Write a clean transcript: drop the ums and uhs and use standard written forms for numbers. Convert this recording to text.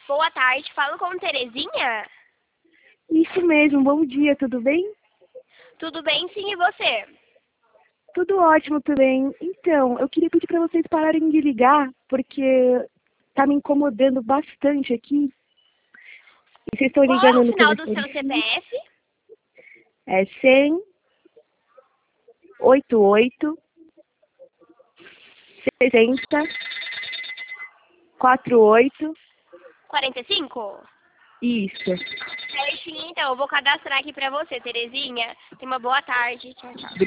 Boa tarde, falo com Terezinha? Isso mesmo, bom dia, tudo bem? Tudo bem, sim, e você? Tudo ótimo também. Então, eu queria pedir para vocês pararem de ligar, porque tá me incomodando bastante aqui. E vocês estão Qual é ligando o no final do telefone? seu CPF? É 100 88 60 48. 45? Isso. Certinho, então, eu vou cadastrar aqui pra você, Terezinha. Tenha uma boa tarde. Tchau, tchau.